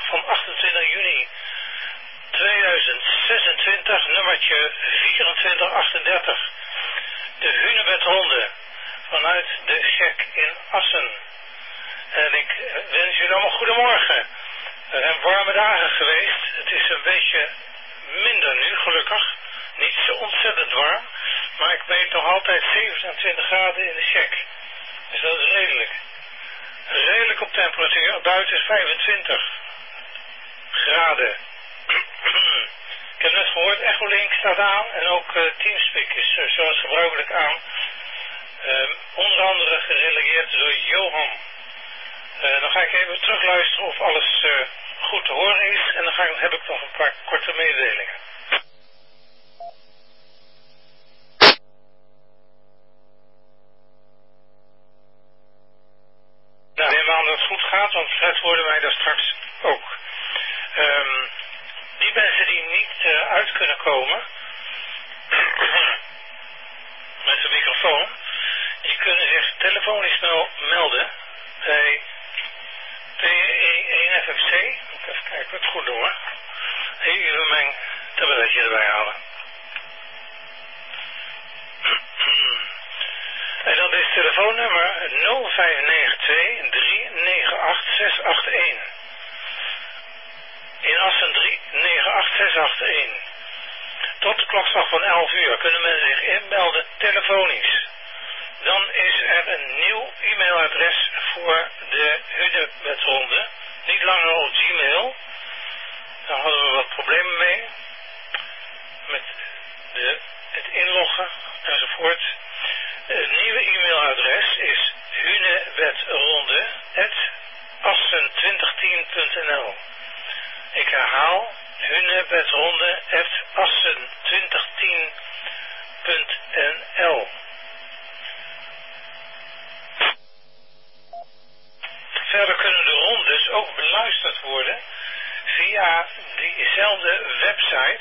van 28 juni 2026, nummertje 2438. De Hunebedronde vanuit de Sjek in Assen. En ik wens jullie allemaal goedemorgen. Er zijn warme dagen geweest. Het is een beetje minder nu, gelukkig. Niet zo ontzettend warm. Maar ik meet nog altijd 27 graden in de Sjek. Dus dat is redelijk. Redelijk op temperatuur. Buiten is 25 graden. Ik heb net gehoord, Echolink staat aan en ook Teamspeak is zoals gebruikelijk aan. Onder andere gerelegeerd door Johan. Dan ga ik even terugluisteren of alles goed te horen is en dan heb ik nog een paar korte mededelingen. Nou, ik neem aan dat het goed gaat, want Fred hoorde mij daar straks ook. Die mensen die niet uit kunnen komen met de microfoon, die kunnen zich telefonisch melden bij PE1FFC. Moet ik even kijken wat het goed doen hoor. Even mijn tabletje erbij halen. En dat is telefoonnummer 0592 398 681. In Assen 398 681. Tot de klokslag van 11 uur kunnen mensen zich inmelden telefonisch. Dan is er een nieuw e-mailadres voor de Hunebedronde. Niet langer op Gmail. Daar hadden we wat problemen mee. Met het inloggen enzovoort. Het nieuwe e-mailadres is hunebedronde@assen2010.nl. Ik herhaal, hunebedronde@assen2010.nl. Verder kunnen de rondes ook beluisterd worden via diezelfde website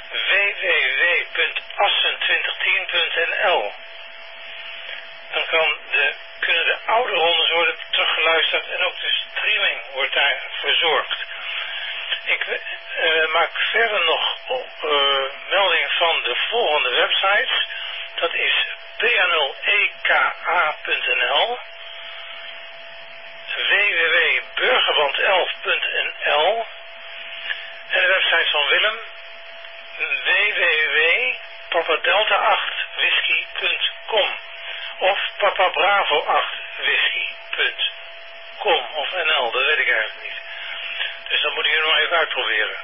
www.assen2010.nl. Dan kunnen de oude rondes worden teruggeluisterd en ook de streaming wordt daar verzorgd. Ik maak verder nog melding van de volgende websites. Dat is p0eka.nl, www.burgerband11.nl en de website van Willem www.papadelta8whisky.com of papabravo8whisky.com of NL, dat weet ik eigenlijk niet. Dus dat moet je nog even uitproberen.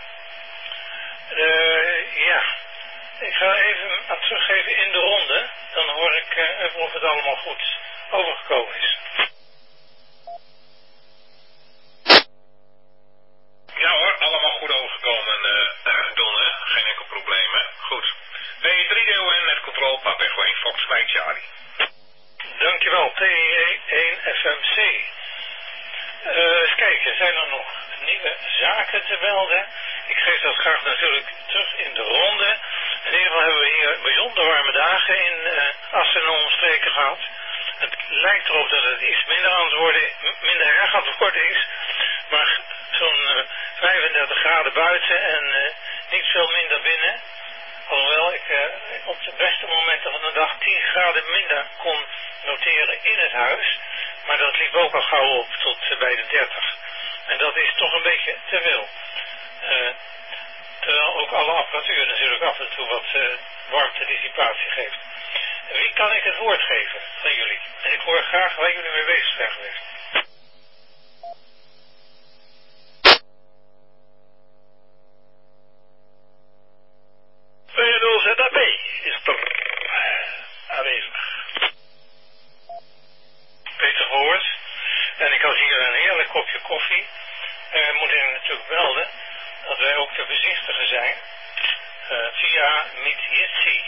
Ja, ik ga even teruggeven in de ronde. Dan hoor ik even of het allemaal goed overgekomen is. Ja hoor, allemaal goed overgekomen, Don, hè? Geen enkel probleem, hè? Goed. P3DON, net controle, Pap Echo 1, Fox 5 Charlie. Dankjewel, PE1FMC. Eens kijken, zijn er nog nieuwe zaken te melden? Ik geef dat graag natuurlijk terug in de ronde. In ieder geval hebben we hier bijzonder warme dagen in Assen en omstreken gehad. Het lijkt erop dat het iets minder erg aan het worden is. Maar zo'n 35 graden buiten en niet veel minder binnen. Alhoewel ik op de beste momenten van de dag 10 graden minder kon noteren in het huis. Maar dat liep ook al gauw op tot bij de 30. En dat is toch een beetje te veel. Terwijl ook alle apparatuur natuurlijk af en toe wat warmtedissipatie geeft. Wie kan ik het woord geven van jullie? En ik hoor graag waar jullie mee bezig zijn geweest. VNO-ZAP is er aanwezig. Peter gehoord. En ik had hier een heerlijk kopje koffie. Moet ik natuurlijk melden dat wij ook te bezichtigen zijn via Meet-Jitsi.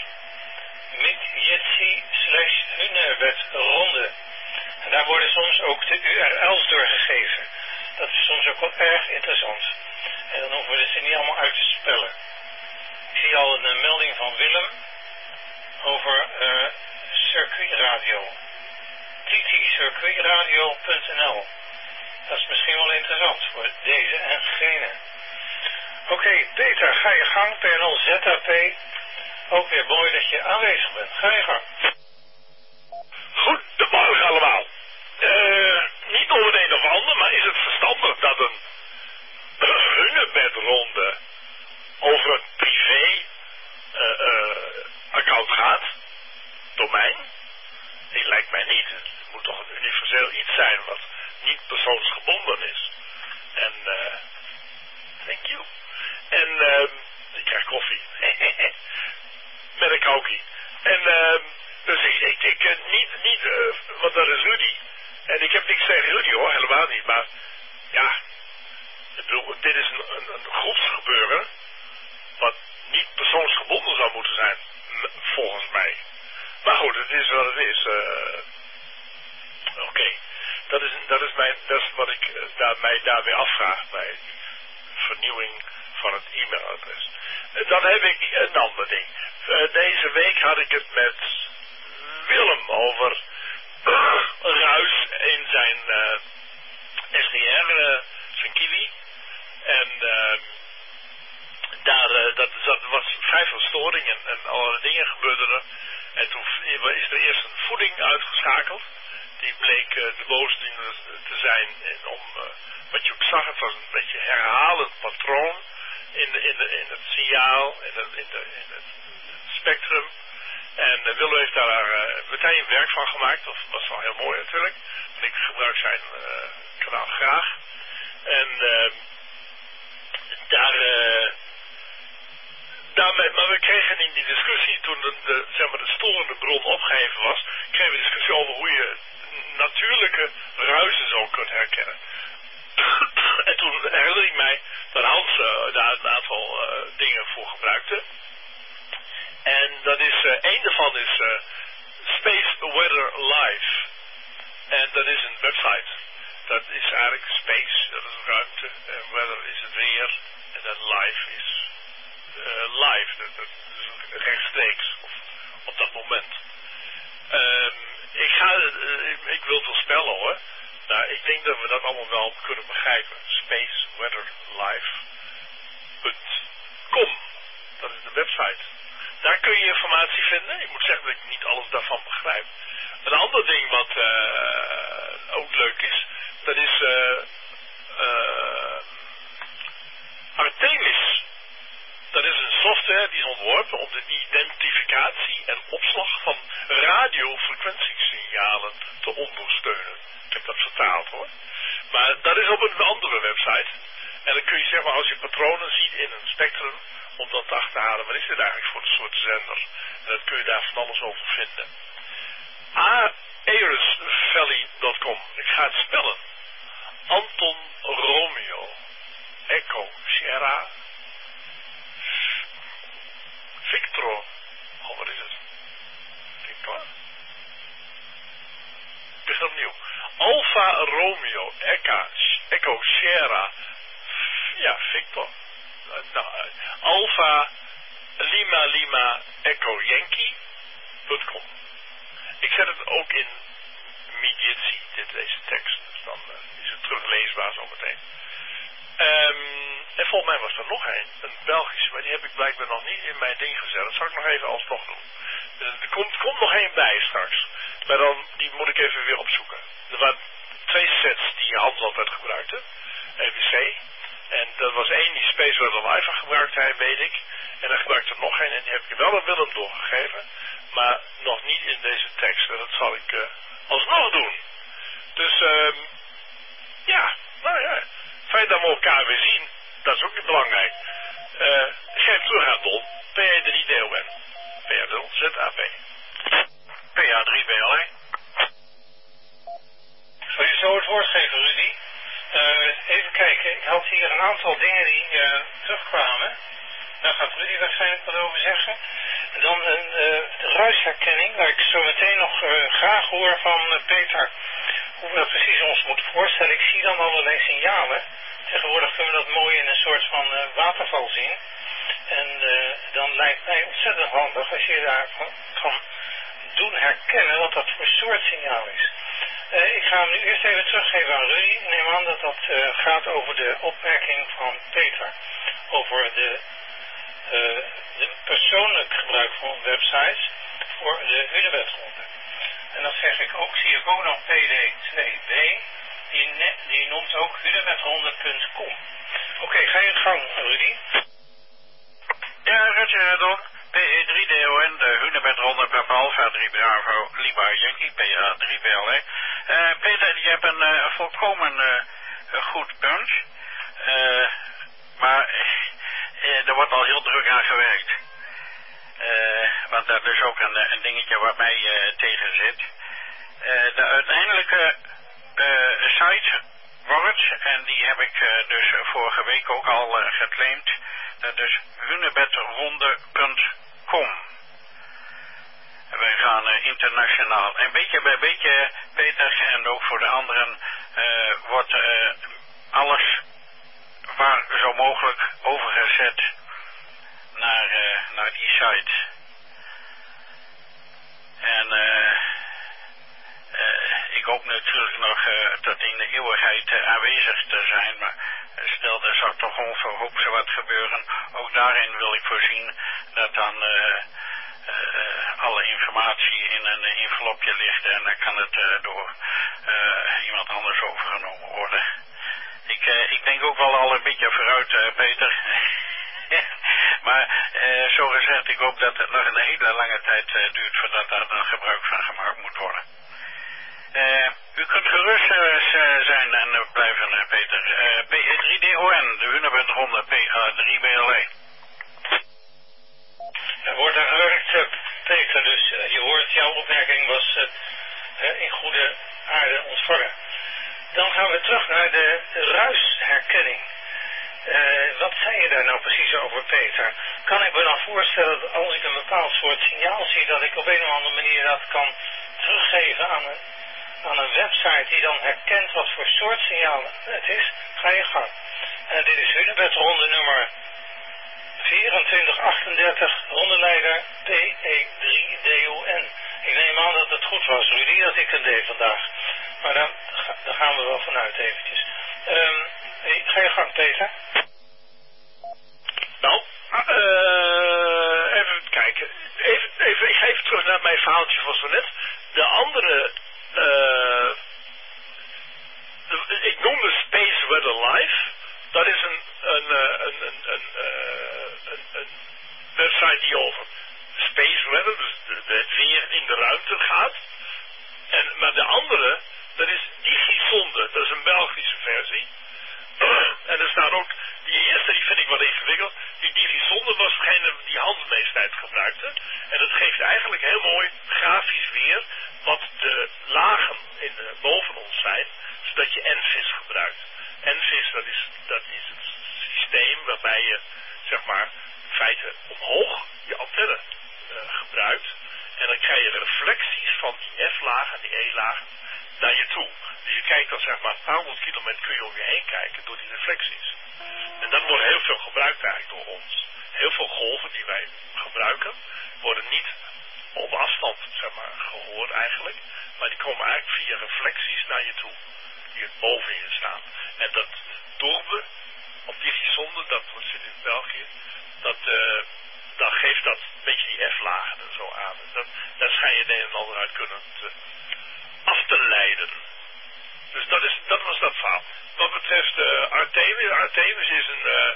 Meet-Jitsi/Hunebedronde. En daar worden soms ook de URL's doorgegeven. Dat is soms ook wel erg interessant. En dan hoeven we ze niet allemaal uit te spellen. Ik zie al een melding van Willem over circuitradio. ttcircuitradio.nl. Dat is misschien wel interessant voor deze en gene. Oké, Peter, ga je gang, P0 ZAP. Ook weer mooi dat je aanwezig bent. Ga je gang. Goedemorgen allemaal. Niet om het een of ander, maar is het verstandig dat een hunebedronde over een privé account gaat? Domein? Nee, lijkt mij niet. Het moet toch een universeel iets zijn wat niet persoonsgebonden is. En, thank you. En, ik krijg koffie. Met een kaukie. En, dus ik niet, want dat is Rudy. En ik heb niks tegen Rudy hoor, helemaal niet. Maar, ja, ik bedoel, dit is een groepsgebeuren, wat niet persoonsgebonden zou moeten zijn, volgens mij. Maar goed, het is wat het is. Oké. Dat is wat ik mij daarmee afvraag bij die vernieuwing van het e-mailadres. Dan heb ik een ander ding. Deze week had ik het met Willem over ruis in zijn SDR, zijn Kiwi. En dat was vrij veel storing en allerlei dingen gebeurden er. En toen is er eerst een voeding uitgeschakeld. Die bleek de boosdoener te zijn. Wat je ook zag, het was een beetje herhalend patroon in het signaal, in het spectrum. En Willem heeft daar meteen werk van gemaakt. Dat was wel heel mooi natuurlijk. En ik gebruik zijn kanaal graag. En maar we kregen in die discussie, toen de storende bron opgeheven was, kregen we een discussie over hoe je natuurlijke ruizen zo kunt herkennen. En toen herinner ik mij dat Hans daar een aantal dingen voor gebruikte. En dat is, één daarvan is Space Weather Live. En dat is een website. Dat is eigenlijk space, dat is ruimte. En weather is het weer. En dat live is live. Dat is rechtstreeks. Of op dat moment. Ik wil het wel spellen hoor. Nou, ik denk dat we dat allemaal wel kunnen begrijpen. Spaceweatherlive.com. Dat is de website. Daar kun je informatie vinden. Ik moet zeggen dat ik niet alles daarvan begrijp. Een ander ding wat ook leuk is, dat is Artemis. Dat is een software die is ontworpen om de identificatie en opslag van radiofrequentiesignalen te ondersteunen. Ik heb dat vertaald hoor. Maar dat is op een andere website. En dan kun je zeg maar, als je patronen ziet in een spectrum, om dat te achterhalen, wat is dit eigenlijk voor een soort zender? En dat kun je daar van alles over vinden. Aerisvalley.com. Ik ga het spellen. Anton Romeo Echo Sierra Victor. Oh, wat is het? Victor? Ik begin opnieuw. Alfa Romeo Echo Sierra. Ja, Victor. Alfa Lima Echo Yankee.com. Ik zet het ook in Medici, deze tekst. Dus dan is het terugleesbaar zometeen. En volgens mij was er nog een Belgische, maar die heb ik blijkbaar nog niet in mijn ding gezet. Dat zal ik nog even alsnog doen. Er komt nog één bij straks. Maar dan, die moet ik even weer opzoeken. Er waren 2 sets die Hans altijd gebruikte. EBC. En dat was één die Space Weather Live gebruikte hij, weet ik. En dan gebruikte er nog één en die heb ik wel aan Willem doorgegeven. Maar nog niet in deze tekst. En dat zal ik alsnog doen. Dus, ja, nou ja. Fijn dat we elkaar weer zien. Dat is ook niet belangrijk. Geef terug aan Don. PA3DON. PA0 ZAP. PA3BLE. Zal je zo het woord geven, Rudy? Even kijken. Ik had hier een aantal dingen die terugkwamen. Daar gaat Rudy waarschijnlijk wat over zeggen. En dan de ruisherkenning, waar ik zo meteen nog graag hoor van Peter hoe we dat precies ons moeten voorstellen. Ik zie dan allerlei signalen. Tegenwoordig kunnen we dat mooi in een soort van waterval zien. En dan lijkt mij ontzettend handig als je daar kan doen herkennen wat dat voor soort signaal is. Ik ga hem nu eerst even teruggeven aan Rudy. Ik neem aan dat dat gaat over de opmerking van Peter. Over de persoonlijk gebruik van websites voor de Hunebedronde. En dat zeg ik ook, zie ik ook nog PD2B. Die noemt ook hunebedronde.com. Oké, ga je gang, Rudy. Ja, Rutje Don. PE3DON, de Hunebedronde Papa Alpha 3 Bravo Lima Yankee, PA3 BLE. Peter, je hebt een volkomen goed punt. Maar er wordt al heel druk aan gewerkt. Want dat is ook een dingetje wat mij tegen zit. De uiteindelijke site wordt, en die heb ik dus vorige week ook al geclaimd, dat is hunebedronde.com. Wij gaan internationaal. En beetje bij beetje, Peter, en ook voor de anderen, wordt alles waar zo mogelijk overgezet naar die site. En ik hoop natuurlijk nog tot in de eeuwigheid aanwezig te zijn, maar stel er zou toch onverhoopt zo wat gebeuren. Ook daarin wil ik voorzien dat dan alle informatie in een envelopje ligt en dan kan het door iemand anders overgenomen worden. Ik denk ook wel al een beetje vooruit, Peter. Maar zo gezegd, ik hoop dat het nog een hele lange tijd duurt voordat daar dan gebruik van gemaakt moet worden. U kunt gerust zijn en blijven, Peter. PE3DON, de Hunebedronde PA3 BLE. Er wordt aan gewerkt, Peter, dus je hoort, jouw opmerking was in goede aarde ontvangen. Dan gaan we terug naar de ruisherkenning. Wat zei je daar nou precies over, Peter? Kan ik me dan voorstellen dat als ik een bepaald soort signaal zie, dat ik op een of andere manier dat kan teruggeven aan een website die dan herkent wat voor soort signaal het is? Ga je gang. Dit is Hunebedronde nummer 2438, rondeleider PE3DON. Ik neem aan dat het goed was, Rudy, dat ik het deed vandaag. Maar daar gaan we wel vanuit eventjes. Ga je gang, Peter? Nou, even kijken. Ik ga even terug naar mijn verhaaltje van zo net. De andere, ik noemde Space Weather Live. Dat is een website die over space weather, dus het weer in de ruimte gaat. Maar de andere, dat is Digizonde, dat is een Belgische versie. En er staat ook, die eerste, die vind ik wat ingewikkeld. Die Digizonde was degene die Hans meestijds gebruikte. En dat geeft eigenlijk heel mooi grafisch weer wat de lagen boven ons zijn, zodat je NVIS gebruikt. NVIS, dat is het systeem waarbij je, zeg maar, in feite omhoog je antenne gebruikt. En dan krijg je reflecties van die F-lagen, die E-lagen, naar je toe. Dus je kijkt dan, zeg maar, een paar honderd kilometer kun je over je heen kijken door die reflecties. En dat wordt heel veel gebruikt eigenlijk door ons. Heel veel golven die wij gebruiken, worden niet op afstand, zeg maar, gehoord eigenlijk. Maar die komen eigenlijk via reflecties naar je toe. Die boven je staan. En dat Dorbe, op Digizonde, dat zit in België, dan geeft dat een beetje die F-lagen er zo aan. Daar schijn je het een en ander uit kunnen af te leiden. Dus dat was dat verhaal. Wat betreft Artemis is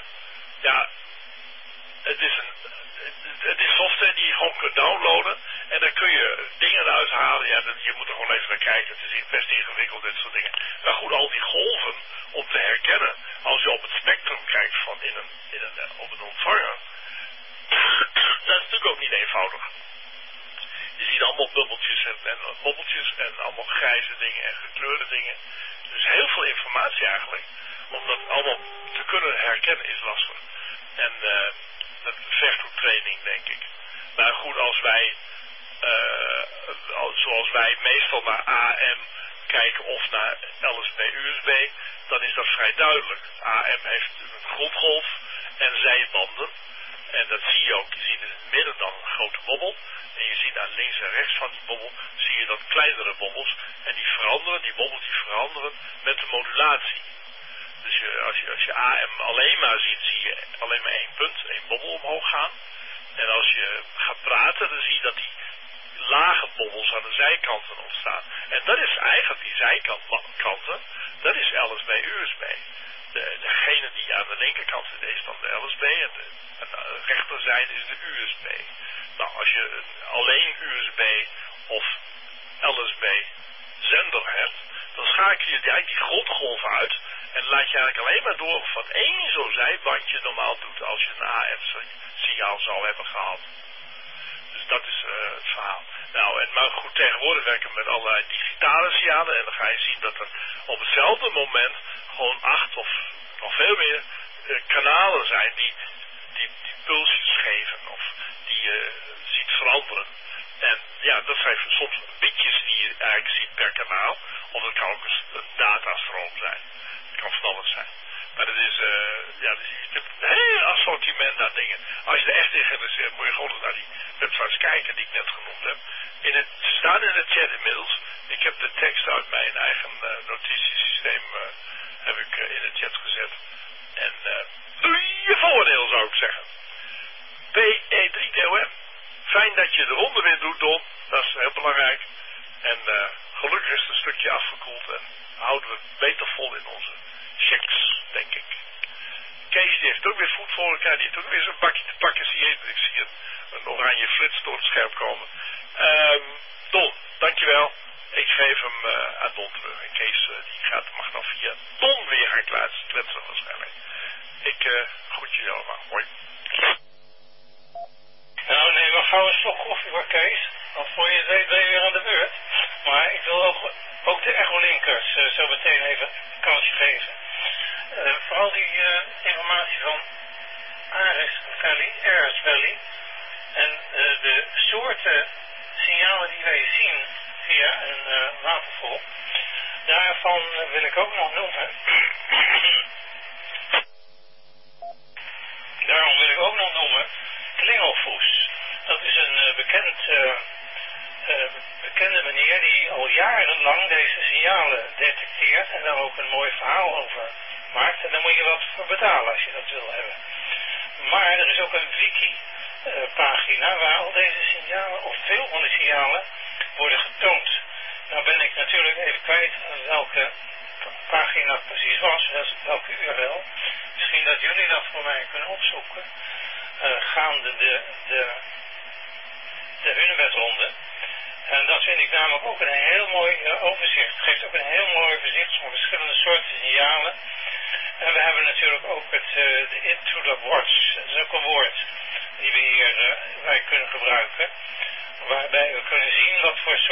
het is software die je gewoon kunt downloaden. En dan kun je dingen eruit halen. Ja, je moet er gewoon even naar kijken. Het is best ingewikkeld, dit soort dingen. Maar goed, al die golven om te herkennen. Als je op het spectrum kijkt van op een ontvanger. Dat is natuurlijk ook niet eenvoudig. Je ziet allemaal bubbeltjes en bobbeltjes en allemaal grijze dingen en gekleurde dingen. Dus heel veel informatie eigenlijk. Om dat allemaal te kunnen herkennen is lastig. En dat vergt ook training, denk ik. Maar goed, als wij, zoals wij meestal naar AM kijken of naar LSB-USB, dan is dat vrij duidelijk. AM heeft een grondgolf en zijbanden. En dat zie je ook. Je ziet in het midden dan een grote bobbel. En je ziet aan links en rechts van die bobbel, zie je dan kleinere bobbels. En die bobbels veranderen met de modulatie. Dus als je AM alleen maar ziet, zie je alleen maar één punt, één bobbel omhoog gaan. En als je gaat praten, dan zie je dat die lage bobbels aan de zijkanten ontstaan. En dat is eigenlijk die zijkanten, dat is LSB-USB. Degene die aan de linkerkant zit, is dan de LSB en de rechterzijde is de USB. Nou, als je alleen USB of LSB zender hebt, dan schakel je eigenlijk die grondgolf uit en laat je eigenlijk alleen maar door wat één zo'n zijbandje normaal doet als je een AM-signaal zou hebben gehad. Dus dat is het verhaal. Nou, maar goed, tegenwoordig werken we met allerlei digitale signalen en dan ga je zien dat er op hetzelfde moment gewoon 8 of nog veel meer kanalen zijn die pulsjes geven of die je ziet veranderen. En ja, dat zijn soms bitjes die je eigenlijk ziet per kanaal. Of het kan ook een datastroom zijn. Het kan van alles zijn. Maar dat is, dus je hebt een heel assortiment aan dingen. Als je er echt in geïnteresseerd moet je gewoon naar die websites kijken die ik net genoemd heb. Ze staan in de chat inmiddels. Ik heb de tekst uit mijn eigen notitiesysteem heb ik in de chat gezet. En doe je voordeel zou ik zeggen. PE3DOM. Fijn dat je de ronde weer doet, Don. Dat is heel belangrijk. En gelukkig is het een stukje afgekoeld en houden we het beter vol in onze checks, denk ik. Kees die heeft ook weer voet voor elkaar. Die heeft ook weer zo'n bakje te pakken. Ik zie een oranje flits door het scherm komen. Don, dankjewel. Ik geef hem aan Don terug. En Kees die mag dan via Don weer gaan kletsen waarschijnlijk. Ik groet jullie allemaal. Hoi. Nou, neem maar gauw een slok koffie voor Kees. Want voor je het weet ben je weer aan de beurt. Maar ik wil ook de echolinkers zo meteen even een kansje geven. Vooral die informatie van Ares Valley en de soorten signalen die wij zien via een waterval. Daarvan wil ik ook nog noemen. Daarom wil ik ook nog noemen Klingelfoes. Dat is een bekende meneer die al jarenlang deze signalen detecteert en daar ook een mooi verhaal over maakt. En daar moet je wat voor betalen als je dat wil hebben. Maar er is ook een wiki-pagina waar al deze signalen, of veel van de signalen, worden getoond. Nou ben ik natuurlijk even kwijt welke pagina het precies was, welke URL. Misschien dat jullie dat voor mij kunnen opzoeken. Gaande de Hunebedronde. En dat vind ik namelijk ook een heel mooi overzicht. Het geeft ook een heel mooi overzicht van verschillende soorten signalen. En we hebben natuurlijk ook de Into the Watch. Dat is ook een woord die wij kunnen gebruiken. Waarbij we kunnen zien wat voor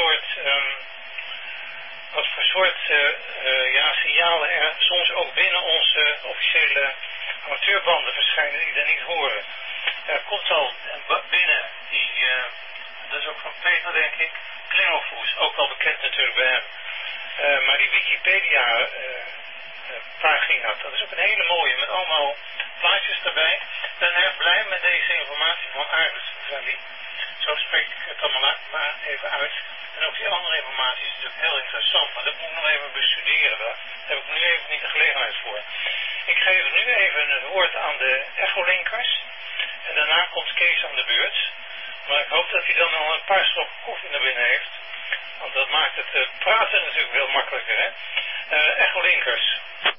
soort signalen er soms ook binnen onze officiële amateurbanden verschijnen die er niet horen. Er komt al binnen dat is ook van Peter denk ik, Klingelfoes, ook wel bekend natuurlijk bij hem. Maar die Wikipedia pagina, dat is ook een hele mooie met allemaal plaatjes erbij. Ik ben erg blij met deze informatie van Ares Valley. Zo spreek ik het allemaal maar even uit. En ook die andere informatie is natuurlijk heel interessant, maar dat moet ik nog even bestuderen. Daar heb ik nu even niet de gelegenheid voor. Ik geef nu even het woord aan de echolinkers. En daarna komt Kees aan de beurt. Maar ik hoop dat hij dan al een paar slokken koffie naar binnen heeft. Want dat maakt het praten natuurlijk veel makkelijker, hè. Echolinkers.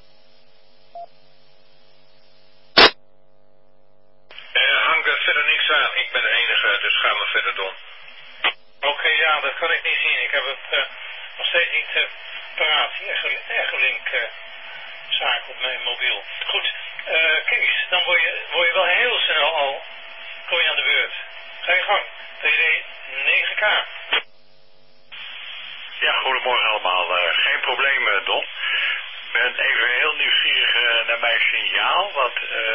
Hangt er verder niks aan. Ik ben de enige, dus ga maar verder doen. Oké, ja, dat kan ik niet zien. Ik heb het nog steeds niet paraat, die Echolink zaak op mijn mobiel. Goed, Kees, dan word je wel heel snel al kom je aan de beurt. Ga je gang. TD 9K. Ja, goedemorgen allemaal. Geen probleem, Don. Ik ben even heel nieuwsgierig naar mijn signaal, want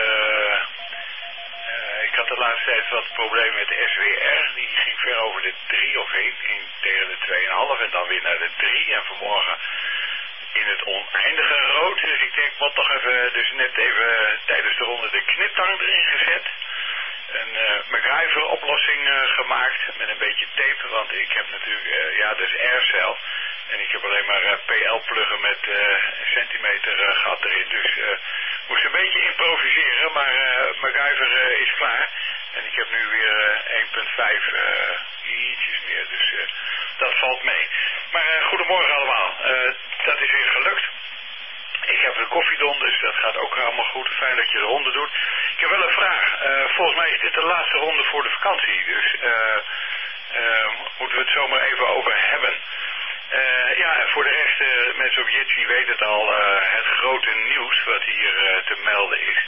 ik had de laatste tijd wat problemen met de SWR. Die ging ver over de 3 of heen, ging tegen de 2,5 en dan weer naar de 3. En vanmorgen in het oneindige rood. Dus ik denk, wat toch even, dus net even tijdens de ronde de kniptang erin gezet. een MacGyver oplossing gemaakt met een beetje tape, want ik heb natuurlijk, ja, dat is aircel. En ik heb alleen maar PL-pluggen met centimeter gat erin. Dus moest een beetje improviseren, maar MacGyver is klaar. En ik heb nu weer 1.5 ietsjes meer, dus dat valt mee. Maar goedemorgen allemaal, dat is weer gelukt. Ik heb de koffiedon, dus dat gaat ook allemaal goed. Fijn dat je de ronde doet. Ik heb wel een vraag. Volgens mij is dit de laatste ronde voor de vakantie, dus moeten we het zomaar even over hebben. Ja, en voor de rest, mensen op Jitsi weten het al, het grote nieuws wat hier te melden is.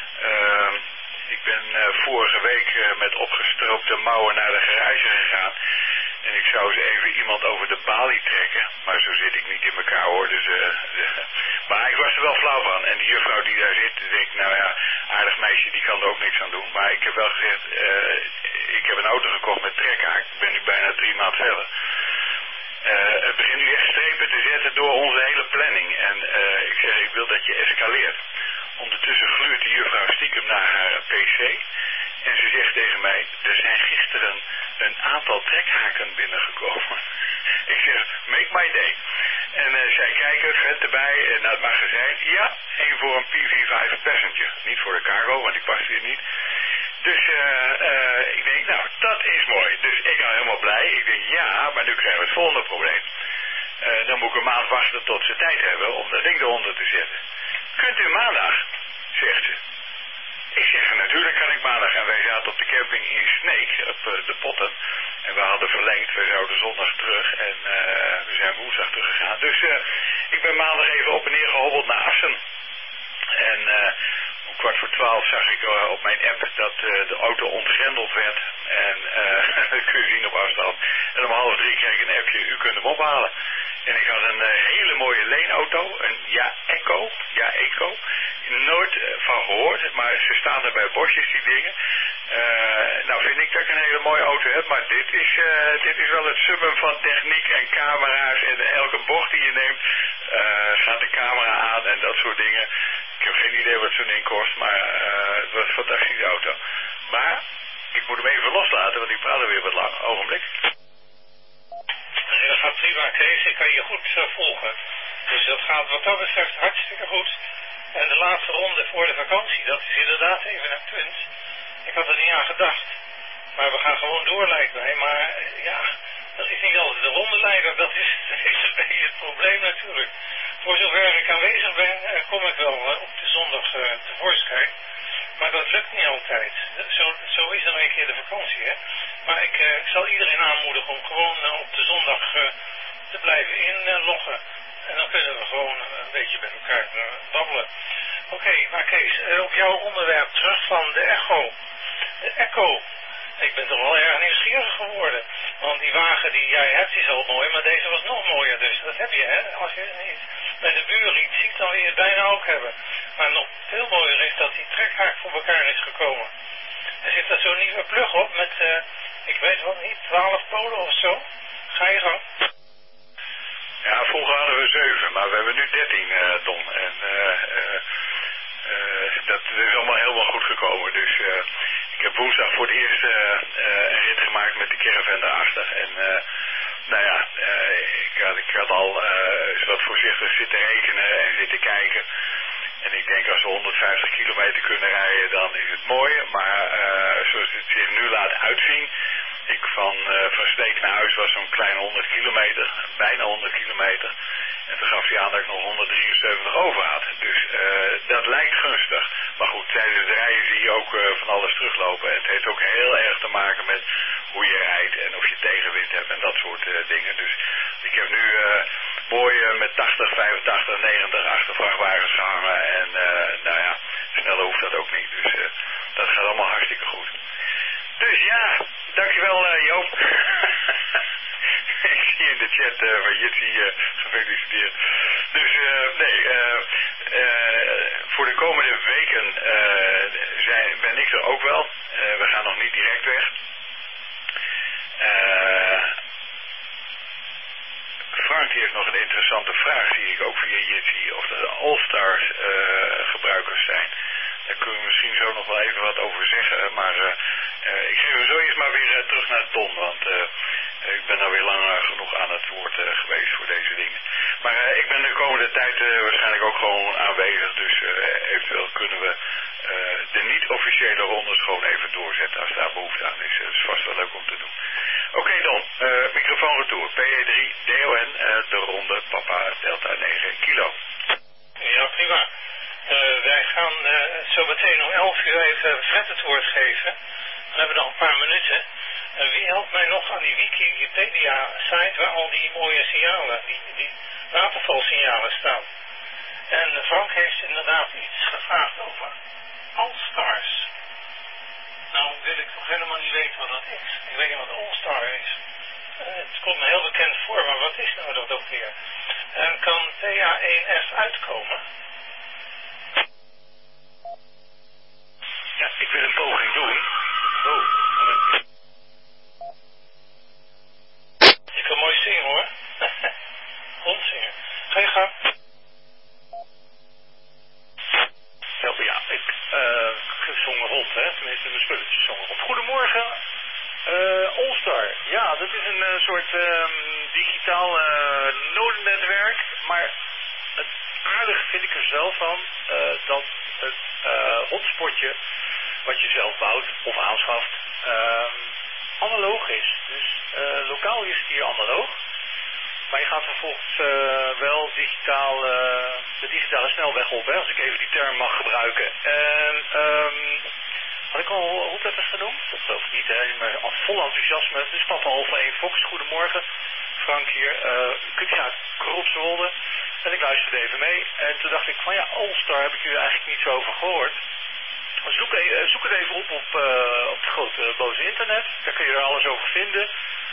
Ik ben vorige week met opgestroopte mouwen naar de garage gegaan. En ik zou eens even iemand over de balie trekken. Maar zo zit ik niet in elkaar hoor. Dus, maar ik was er wel flauw van. En die juffrouw die daar zit, die denkt, nou ja, aardig meisje, die kan er ook niks aan doen. Maar ik heb wel gezegd, ik heb een auto gekocht met trekhaak. Ik ben nu bijna 3 maanden verder. Het begint nu echt strepen te zetten door onze hele planning. En ik zeg, ik wil dat je escaleert. Ondertussen gluurt de juffrouw stiekem naar haar pc. En ze zegt tegen mij, er zijn gisteren een aantal trekhaken binnengekomen. Ik zeg, make my day. En zij kijken, vent erbij, naar het magazijn. Ja, één voor een PV5 passenger. Niet voor de cargo, want die past hier niet. Dus ik denk, nou, dat is mooi. Dus ik ben helemaal blij. Ik denk, ja, maar nu krijgen we het volgende probleem. Dan moet ik een maand wachten tot ze tijd hebben om dat ding eronder te zetten. Kunt u maandag, zegt ze. Ik zeg, natuurlijk kan ik maandag. En wij zaten op de camping in Sneek, op de Potten. En we hadden verlengd, we zouden zondag terug. En we zijn woensdag teruggegaan. Dus ik ben maandag even op en neer gehobbeld naar Assen. En om 11:15 zag ik op mijn app dat de auto ontgrendeld werd. En dat kun je zien op afstand. En om 2:30 kreeg ik een appje, u kunt hem ophalen. En ik had een hele mooie leenauto, een Eco. Nooit van gehoord, maar ze staan er bij bosjes, die dingen. Nou vind ik dat ik een hele mooie auto heb, maar dit is wel het summum van techniek en camera's. En elke bocht die je neemt, gaat de camera aan en dat soort dingen. Ik heb geen idee wat zo'n ding kost, maar het was een fantastische auto. Maar ik moet hem even loslaten, want ik praat er weer wat lang. Ogenblik. Nee, dat gaat prima, Kees. Ik kan je goed volgen. Dus dat gaat wat dat betreft hartstikke goed. En de laatste ronde voor de vakantie, dat is inderdaad even een punt. Ik had er niet aan gedacht. Maar we gaan gewoon door, lijkt mij. Maar ja, dat is niet altijd de rondeleider. Dat is een beetje het probleem natuurlijk. Voor zover ik aanwezig ben, kom ik wel op de zondag tevoorschijn. Maar dat lukt niet altijd. Zo is er een keer de vakantie, hè. Maar ik zal iedereen aanmoedigen om gewoon op de zondag te blijven inloggen. En dan kunnen we gewoon een beetje met elkaar babbelen. Oké, maar Kees, op jouw onderwerp terug van de Echo. De Echo. Ik ben toch wel erg nieuwsgierig geworden. Want die wagen die jij hebt is al mooi, maar deze was nog mooier. Dus dat heb je, hè. Als je niet bij de buren iets ziet, dan wil je het bijna ook hebben. Maar nog veel mooier is dat die trekhaak voor elkaar is gekomen. Er zit er zo'n nieuwe plug op met, ik weet wat niet, 12 polen of zo. Ga je gang. Ja, vroeger hadden we 7, maar we hebben nu 13, Don. En dat is allemaal helemaal goed gekomen. Dus ik heb woensdag voor het eerst een rit gemaakt met de caravan daarachter. En nou ja, ik had al eens wat voorzichtig zitten rekenen en zitten kijken. En ik denk als we 150 kilometer kunnen rijden, dan is het mooi. Maar zoals het zich nu laat uitzien, ik van Sneek naar huis was zo'n klein 100 kilometer, bijna 100 kilometer. En toen gaf hij aan dat ik nog 173 over had. Dus dat lijkt gunstig. Maar goed, tijdens het rijden zie je ook van alles teruglopen. En het heeft ook heel erg te maken met hoe je rijdt en of je tegenwind hebt en dat soort dingen. Dus ik heb nu mooi met 80, 85, 90 achtervrachtwagens gehangen. En nou ja, sneller hoeft dat ook niet. Dus dat gaat allemaal hartstikke goed. Dus ja, dankjewel Joop. Ik zie in de chat van Jitsi gefeliciteerd. Dus voor de komende weken ben ik er ook wel. We gaan nog niet direct weg. Frank die heeft nog een interessante vraag, zie ik ook via Jitsi. Of er All-Stars gebruikers zijn. Daar kunnen we misschien zo nog wel even wat over zeggen. Maar ik geef hem zo eerst maar weer terug naar Ton. Want ik ben nou weer lang genoeg aan het woord geweest voor deze dingen. Maar ik ben de komende tijd waarschijnlijk ook gewoon aanwezig. Dus eventueel kunnen we de niet-officiële rondes gewoon even doorzetten als daar behoefte aan is. Dat is vast wel leuk om te doen. Oké Don, microfoon retour. PE3 DON, de ronde Papa Delta 9 kilo. Ja, prima. Wij gaan zo meteen om 11 uur even Fred het woord geven. Dan hebben we nog een paar minuten. Wie helpt mij nog aan die Wikipedia-site waar al die mooie signalen, die watervalsignalen staan? En Frank heeft inderdaad iets gevraagd over All-Stars. Nou wil ik toch helemaal niet weten wat dat is. Ik weet niet wat All-Star is. Het komt me heel bekend voor, maar wat is nou dat ook weer? En kan PA1F uitkomen? Ja, ik wil een poging doen. Oh. Je kan mooi zingen hoor. Rondzingen. Ga je gang. Ja, ik gezongen rond, hè. Tenminste, de spulletjes zongen rond. Goedemorgen, All-Star. Ja, dat is een soort digitaal nodennetwerk. Maar het aardige vind ik er zelf van dat het hotspotje wat je zelf bouwt of aanschaft analoog is. Dus lokaal is het hier analoog. Maar je gaat vervolgens wel digitaal, de digitale snelweg op, hè, als ik even die term mag gebruiken. En had ik al roepletters genoemd? Dat geloof ik niet, hè. Maar vol enthousiasme. Het is Papa Alpha 1 Fox. Goedemorgen. Frank hier. Kutia Kropswolde. En ik luisterde even mee. En toen dacht ik van ja, All-Star heb ik u eigenlijk niet zo over gehoord. Zoek het even op het grote boze internet. Daar kun je er alles over vinden.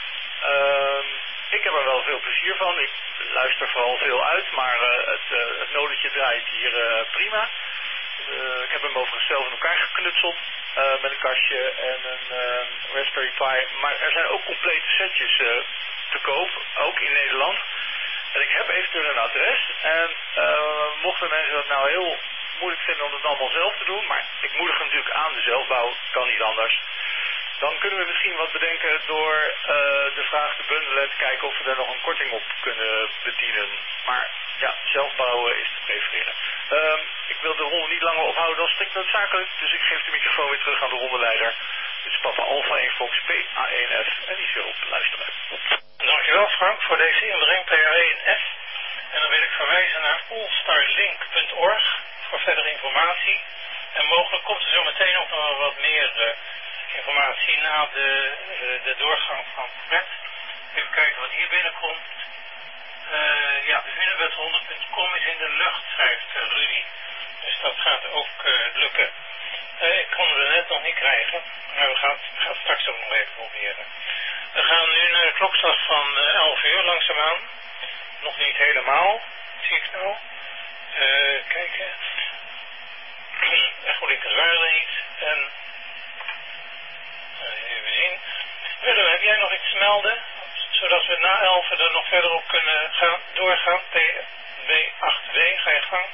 Ik heb er wel veel plezier van. Ik luister vooral veel uit, maar het nodetje draait hier prima. Ik heb hem overigens zelf in elkaar geknutseld met een kastje en een Raspberry Pi. Maar er zijn ook complete setjes te koop, ook in Nederland. En ik heb eventueel een adres. En mochten mensen dat nou heel moeilijk vinden om het allemaal zelf te doen, maar ik moedig natuurlijk aan de zelfbouw, kan niet anders. Dan kunnen we misschien wat bedenken door de vraag te bundelen en te kijken of we daar nog een korting op kunnen bedienen. Maar ja, zelfbouwen is te prefereren. Ik wil de ronde niet langer ophouden dan strikt noodzakelijk, dus ik geef de microfoon weer terug aan de rondeleider. Dit is Papa Alpha 1 Fox PA1F en die is weer op te luisteren. Dankjewel Frank voor deze inbreng PA1F. En dan wil ik verwijzen naar allstarlink.org voor verdere informatie. En mogelijk komt er zo meteen nog wat meer informatie na de doorgang van Fred. Even kijken wat hier binnenkomt. Ja, de hunebed100.com is in de lucht, schrijft Rudy. Dus dat gaat ook lukken. Ik kon het net nog niet krijgen, maar we gaan het straks ook nog even proberen. We gaan nu naar de klokslag van 11 uur langzaamaan. Nog niet helemaal, zie ik nou. Kijken. Echt goed, het waren er niet. En even zien. Willem, heb jij nog iets te melden? Zodat we na 11 er nog verder op kunnen doorgaan. B8W, ga je gang.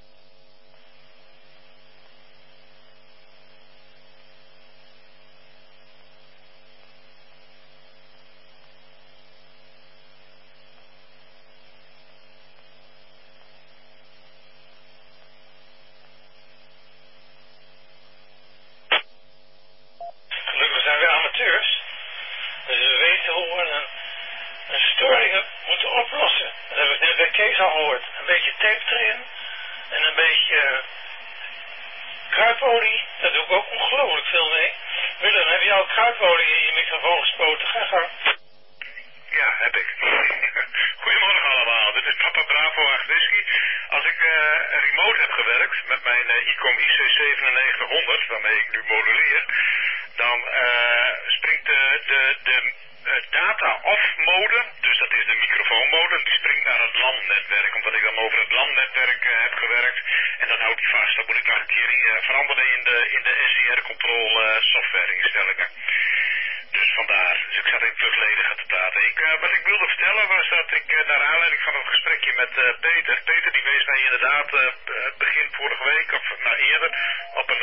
Gelukkig zijn we amateurs. Dus we weten hoe we een storing moeten oplossen. Dat heb ik net bij Kees al gehoord. Een beetje tape erin en een beetje kruipolie. Daar doe ik ook ongelooflijk veel mee. Willem, heb je al kruipolie in je microfoon gespoten? Ga gang. Ja, heb ik. Goedemorgen allemaal, dit is Papa Bravo 8 Whisky. Als ik remote heb gewerkt met mijn ICOM IC9700, waarmee ik nu modelleer, dan springt de data-off mode, dus dat is de microfoonmodem, die springt naar het LAN-netwerk, omdat ik dan over het LAN-netwerk heb gewerkt. En dan houdt hij vast. Dan moet ik nog een keer veranderen in de SDR-control softwareinstellingen. Dus vandaar. Dus ik zat in het luchtledige te praten. Wat ik wilde vertellen was dat ik naar aanleiding van een gesprekje met Peter die wees mij inderdaad begin vorige week, of nou eerder, op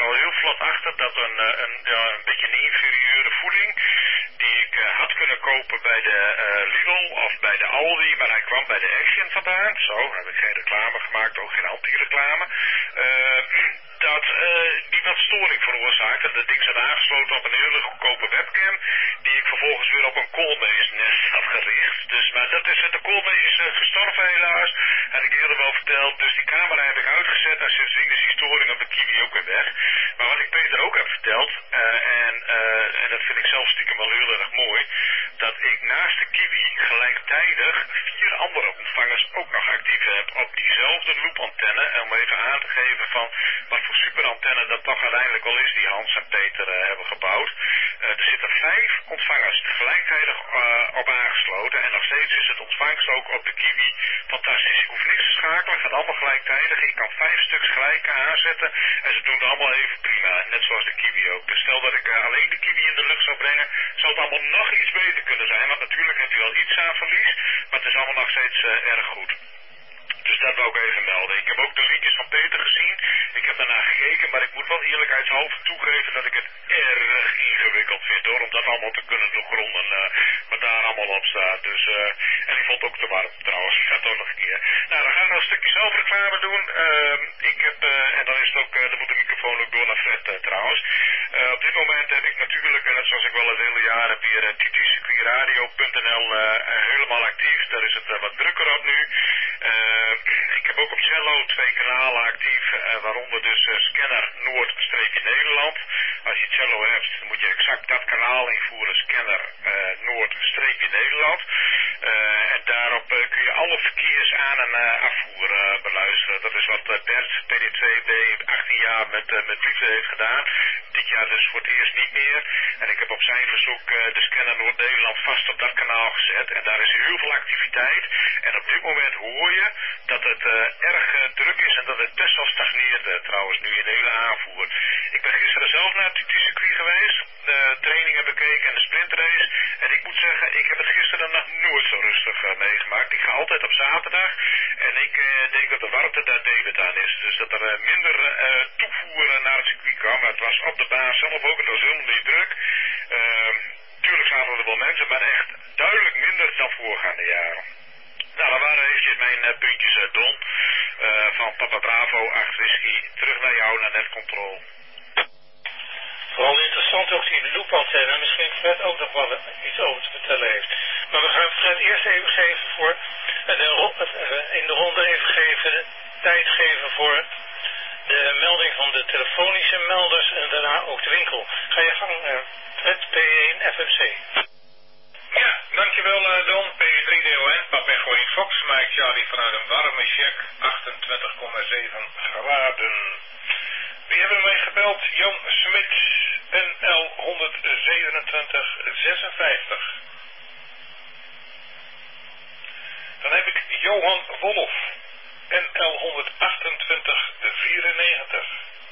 al heel vlot achter dat een beetje een inferieure voeding die ik had kunnen kopen bij de Lidl of bij de Aldi, maar hij kwam bij de Action vandaan. Zo, heb ik geen reclame gemaakt, ook geen anti-reclame. Dat die wat storing veroorzaakt. En dat ding zat aangesloten op een hele goedkope webcam, die ik vervolgens weer op een koolmeesnest had gericht. Dus, maar de koolmees is gestorven helaas, had ik eerder wel verteld. Dus die camera heb ik uitgezet en sindsdien is die storing op de Kiwi ook weer weg. Maar wat ik Peter ook heb verteld, en dat vind ik zelf stiekem wel heel erg mooi, dat ik naast de Kiwi gelijktijdig 4 andere ontvangers ook nog actief heb op diezelfde loopantenne. En om even aan te geven van wat voor superantenne dat toch uiteindelijk wel is die Hans en Peter hebben gebouwd. Er zitten 5 ontvangers gelijktijdig op aangesloten en nog steeds is het ontvangst ook op de Kiwi fantastisch. Ik hoef niks te schakelen, gaat allemaal gelijktijdig. Ik kan 5 stuks gelijk aanzetten en ze doen het allemaal even prima. Net zoals de Kiwi ook. Dus stel dat ik alleen de Kiwi in de lucht zou brengen, zou het allemaal nog iets beter kunnen zijn. Want natuurlijk heb je wel iets aan verlies, maar het is allemaal nog steeds erg goed. Dus dat wil ik even melden. Ik heb ook de liedjes van Peter gezien. Ik heb daarna gekeken, maar ik moet wel eerlijkheidshalve toegeven dat ik het erg ingewikkeld vind hoor. Om dat allemaal te kunnen doorgronden wat daar allemaal op staat. Dus, en ik vond het ook te warm trouwens. Ik ga het ook nog een keer. Nou, dan gaan we nog een stukje zelfreclame doen. Ik heb, en dan is het ook, dan moet de microfoon ook door naar Fred trouwens. Op dit moment heb ik natuurlijk, net zoals ik wel het hele jaar heb, weer ttcircuitradio.nl helemaal actief. Daar is het wat drukker op nu. Ik heb ook op cello 2 kanalen actief, waaronder dus scanner Noord-Nederland. Als je cello hebt, dan moet je exact dat kanaal invoeren, scanner Noord-Nederland. En daarop kun je alle verkeers aan- en afvoer beluisteren. Dat is wat Bert, PD2B, 18 jaar met liefde heeft gedaan. Dit jaar dus voor het eerst niet meer. En ik heb op zijn verzoek de scanner Noord-Nederland vast op dat kanaal gezet. En daar is heel veel activiteit. En op dit moment hoor je dat het erg druk is en dat het best wel stagneert trouwens nu in de hele aanvoer. Ik ben gisteren zelf naar het circuit geweest, de trainingen bekeken en de sprintrace. En ik moet zeggen, ik heb het gisteren nog nooit zo rustig meegemaakt. Ik ga altijd op zaterdag en ik denk dat de warmte daar debet aan is. Dus dat er minder toevoer naar het circuit kwam. Maar het was op de baan zelf ook, het was helemaal niet druk. Tuurlijk zaten er wel mensen, maar echt duidelijk minder dan voorgaande jaren. Nou, dat waren eventjes mijn puntjes, Don. Van Papa Bravo, 8 Whisky. Terug naar jou, naar Netcontrol. Vooral interessant ook die loopantenne. Misschien Fred ook nog wel iets over te vertellen heeft. Maar we gaan Fred eerst even geven voor, in de ronde even geven, tijd geven voor de melding van de telefonische melders en daarna ook de winkel. Ga je gang, Fred, P1 FMC. Ja, dankjewel Don, P3DON, Papa Echo Fox, Mike Charlie vanuit een warme check, 28,7 graden. Wie hebben mij gebeld? Jan Smit, NL 12756. Dan heb ik Johan Wolf, NL 12894.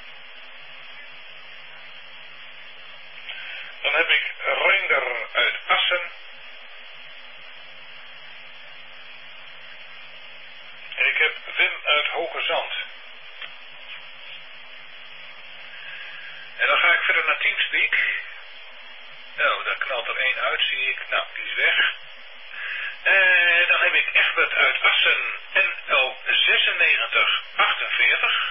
Dan heb ik Reinder uit Assen. En ik heb Wim uit Hoge Zand. En dan ga ik verder naar Teamspeak. Nou, daar knalt er 1 uit, zie ik. Nou, die is weg. En dan heb ik Egbert uit Assen, NL 9648.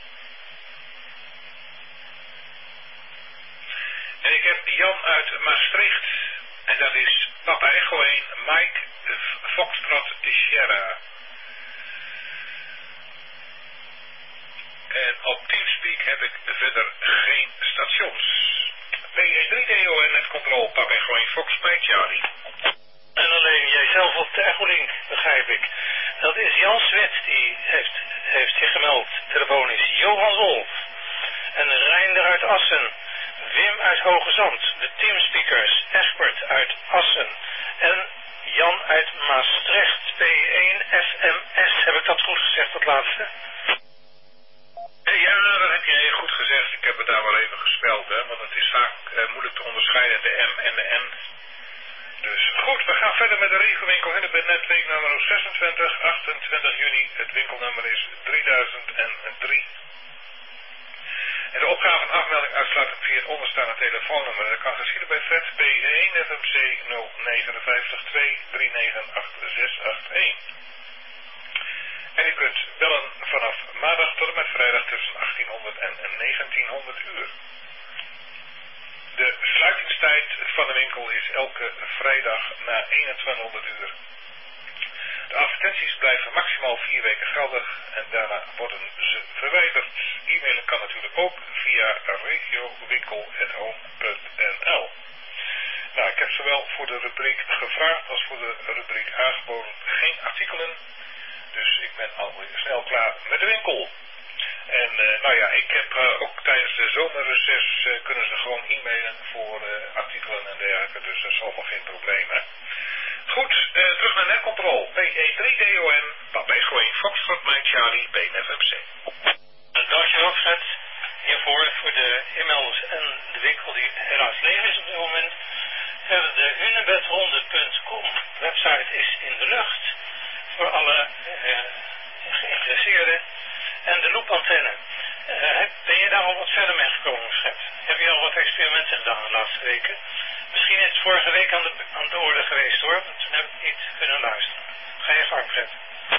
En ik heb Jan uit Maastricht. En dat is Papa Echo 1, Mike Foxtrot Sierra. En op Teamspeak heb ik verder geen stations. P3DO en Netcontrol, Papa Echo 1 Fox, Mike Charlie. En alleen jijzelf op de Echolink, begrijp ik. Dat is Jan Swet, die heeft zich gemeld. Telefonisch Johan Wolf. En Reinder uit Assen. Wim uit Hoge Zand. De Teamspeakers. Egbert uit Assen. En Jan uit Maastricht. P1 FMS. Heb ik dat goed gezegd, dat laatste? Ja, dat heb je heel goed gezegd. Ik heb het daar wel even gespeld, hè. Want het is vaak moeilijk te onderscheiden, de M en de N. Dus goed, we gaan verder met de regelwinkel Hunebed week nummer 26, 28 juni. Het winkelnummer is 3003. En de opgave en afmelding uitsluitend via het onderstaande telefoonnummer. Dat kan geschieden bij Fred P1 FMC 059 239 8681. En u kunt bellen vanaf maandag tot en met vrijdag tussen 1800 en 1900 uur. De sluitingstijd van de winkel is elke vrijdag na 2100 uur. De advertenties blijven maximaal 4 weken geldig en daarna worden ze verwijderd. E-mailen kan natuurlijk ook via regiowinkel@home.nl. Nou, ik heb zowel voor de rubriek gevraagd als voor de rubriek aangeboden geen artikelen. Dus ik ben alweer snel klaar met de winkel. En nou ja, ik heb ook tijdens de zomerreces kunnen ze gewoon e-mailen voor artikelen en dergelijke. Dus dat is allemaal geen probleem, hè. Goed, terug naar netcontrol. BE3DON, Babesco 1 Foxtrot, Mike Charlie, BNFMC. Dankjewel Fred hiervoor, voor de e-mails en de winkel die helaas leeg is op dit moment. De hunebedhonden.com website is in de lucht voor alle geïnteresseerden. En de loopantenne. Ben je daar al wat verder mee gekomen, Fred? Heb je al wat experimenten gedaan de laatste weken? Misschien is het vorige week aan de orde geweest hoor, want toen heb ik niet kunnen luisteren. Ga je gang, Fred.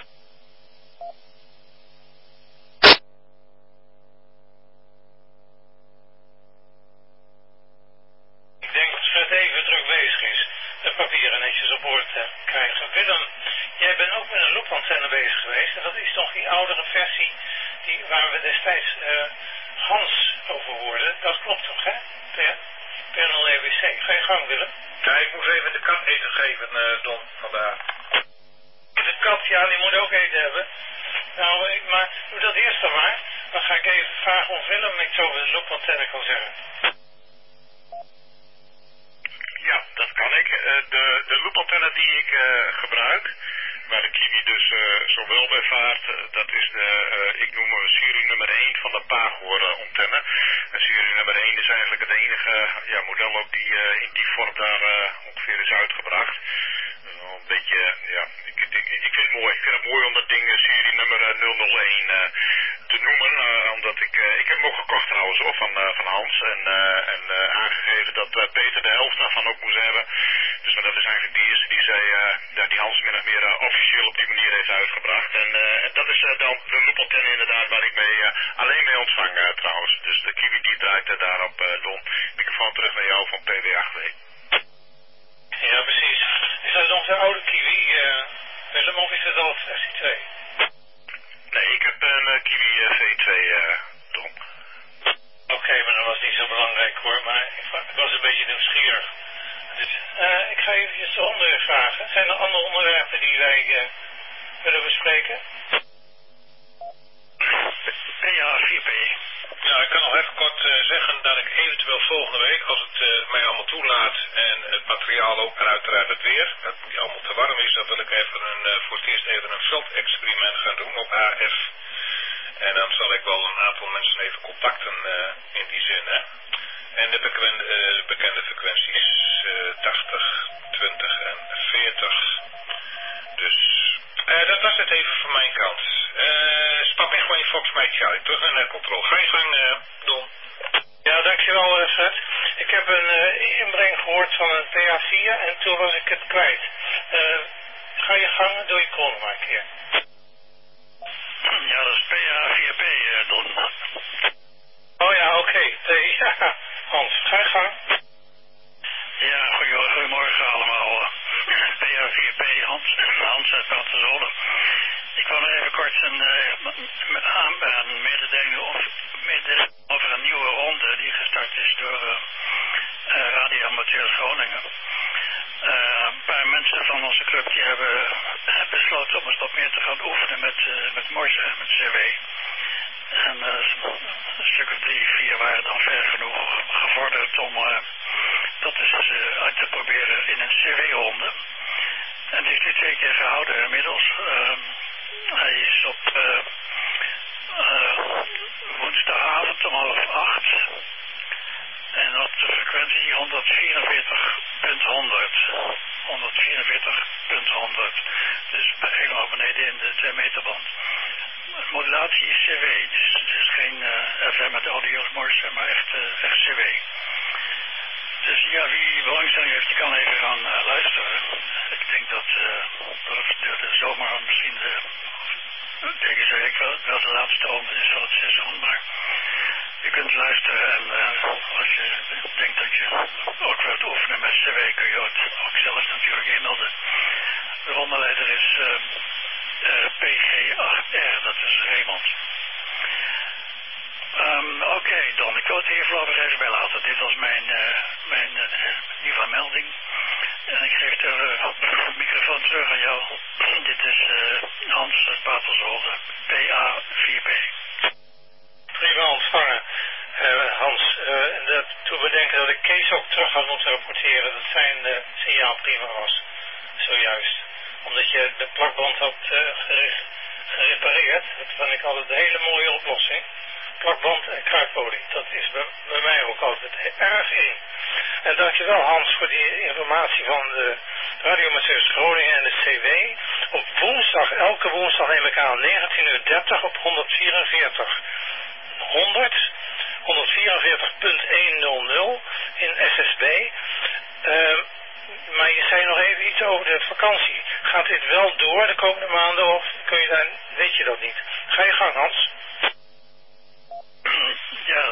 Ik denk dat Fred even druk bezig is de papieren netjes op orde te krijgen. Willem, jij bent ook met een loopantenne bezig geweest en dat is toch die oudere versie waar we destijds Hans over hoorden. Dat klopt toch, hè? Per 0EWC. Ga je gang, Willem? Ja, ik moest even de kat eten geven, Don, vandaag. De kat, ja, die moet ook eten hebben. Nou, maar doe dat eerst dan maar. Dan ga ik even vragen of Willem iets over de loopantenne kan zeggen. Ja, dat kan ik. De loopantenne die ik gebruik, waar de Kiwi dus zowel bij vaart, dat is ik noem hem serie nummer 1 van de Pagor antenne. En serie nummer 1 is eigenlijk het enige model ook die in die vorm daar ongeveer is uitgebracht. Een beetje, ja, ik vind het mooi. Ik vind het mooi om dat ding serie nummer 001 te noemen. Omdat ik heb hem ook gekocht trouwens hoor, van Hans. En aangegeven dat Peter de helft daarvan ook moest hebben. Dus maar dat is eigenlijk de eerste die die Hans min of meer officieel op die manier heeft uitgebracht. En dat is dan de loopantenne inderdaad waar ik alleen mee ontvang trouwens. Dus de Kiwi die draait daarop, Don. Microfoon terug naar jou van PW8W. Ja, precies. Is dat nog de oude Kiwi, Willem, of is het al versie 2? Nee, ik heb een Kiwi V2, Don. Oké, maar dat was niet zo belangrijk hoor, maar ik was een beetje nieuwsgierig. Dus, ik ga eventjes de anderen vragen. Zijn er andere onderwerpen die wij willen bespreken? Ja, 4P. Nou, ik kan nog even kort zeggen dat ik eventueel volgende week, als het mij allemaal toelaat en het materiaal ook en uiteraard het weer, dat het niet allemaal te warm is, dan wil ik even voor het eerst even een veldexperiment gaan doen op HF. En dan zal ik wel een aantal mensen even contacten in die zin, hè. En de bekende frequenties 80, 20 en 40. Dus dat was het even van mijn kant. Stap echt gewoon in Fox Mike Charlie. Terug naar netcontrole. Ga je gang, Don. Ja, dankjewel Fred. Ik heb een inbreng gehoord van een PA4 en toen was ik het kwijt. Ga je gang, doe je kolom maar een keer. Ja, dat is PA4P, Don. Oh ja, oké. Ja, Hans, ga je gang. Ja, goedemorgen allemaal. PA4P, Hans uit Paterzolle. Ik wil even kort een mededeling over een nieuwe ronde die gestart is door Radio Amateur Groningen. Een paar mensen van onze club die hebben besloten om eens wat meer te gaan oefenen met morsen, met CW. En een stuk of 3, 4 waren dan ver genoeg gevorderd om dat eens uit te proberen in een CW-ronde. En die is nu 2 keer gehouden inmiddels. Hij is op woensdagavond om 7:30. En op de frequentie 144.100. 144.100. Dus helemaal beneden in de 2 meterband. Modulatie is CW, dus het is geen FM met audio is morse, maar echt CW. Dus ja, wie belangstelling heeft, die kan even gaan luisteren. Ik denk dat de zomer misschien deze week wel de laatste open is van het seizoen, maar je kunt luisteren en als je denkt dat je ook wilt oefenen met CW, kun je ook zelf natuurlijk inmelden. De rondeleider is PG8R, dat is Raymond. Oké, Don, ik wil het hier voorlopig even bij laten. Dit was mijn nieuwe melding. En ik geef de microfoon terug aan jou. Dit is Hans uit Paterswolde, PA4P. Prima ontvangen. Hans, toen we denken dat ik Kees ook terug had moeten rapporteren, dat zijn signaal prima was. Zojuist. Omdat je de plakband had gerepareerd. Dat vind ik altijd een hele mooie oplossing. Plakband en kruipolie. Dat is bij mij ook altijd erg in. En dankjewel Hans voor die informatie van de Radiomasseurs Groningen en de CW. Op woensdag, elke woensdag neem ik aan 19:30 op 144. 144.100 in SSB. Maar je zei nog even iets over de vakantie. Gaat dit wel door de komende maanden of kun je daar, weet je dat niet? Ga je gang, Hans. Ja,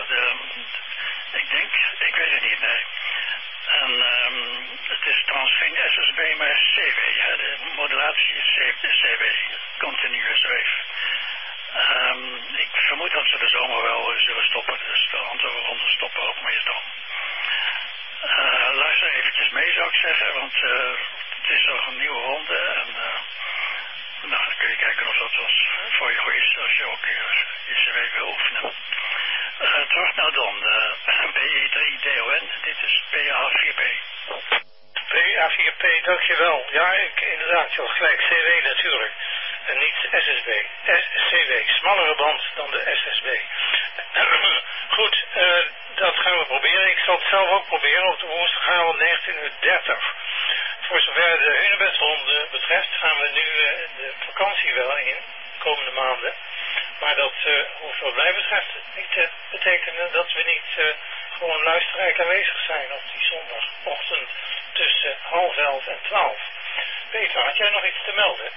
ik weet het niet, nee. En het is trouwens geen SSB, maar CW. Hè? De modulatie is CW, continuous wave. Ik vermoed dat ze de zomer wel zullen stoppen, dus de andere ronde stoppen ook meestal. Luister eventjes mee, zou ik zeggen, want het is nog een nieuwe ronde en nou, dan kun je kijken of dat was voor je is als je ook je CW wil oefenen. Terug naar Don, PE3DON, dit is PA4P. PA4P, dankjewel. Ja, inderdaad, je had gelijk, CW natuurlijk. En niet SSB. CW, smallere band dan de SSB. Goed, dat gaan we proberen. Ik zal het zelf ook proberen op de woensdagavond 19:30. Voor zover de Hunebedronde betreft gaan we nu de vakantie wel in, de komende maanden. Maar dat hoeft wat mij betreft niet te betekenen dat we niet gewoon luisterrijk aanwezig zijn op die zondagochtend tussen 11:30 en 12. Peter, had jij nog iets te melden?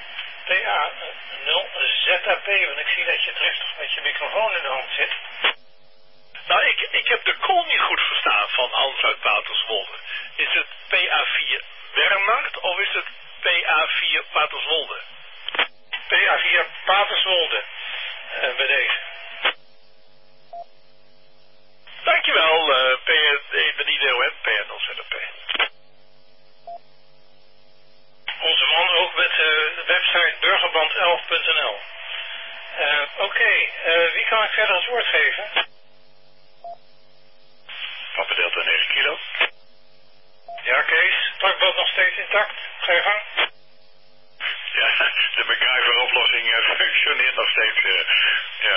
PA0ZAP, want ik zie dat je driftig met je microfoon in de hand zit. Nou, ik heb de call niet goed verstaan van Hans uit Paterswolde. Is het PA4 Bernard of is het PA4 Paterswolde? PA4 Paterswolde, bij deze. Dankjewel, PA3DON, PA0ZAP. Onze man ook met de website burgerband11.nl. Oké, wie kan ik verder het woord geven? Papa Delta 9 kilo. Ja, Kees, plakband nog steeds intact. Ga je gang. Ja, de MacGyver-oplossing functioneert nog steeds. Ja.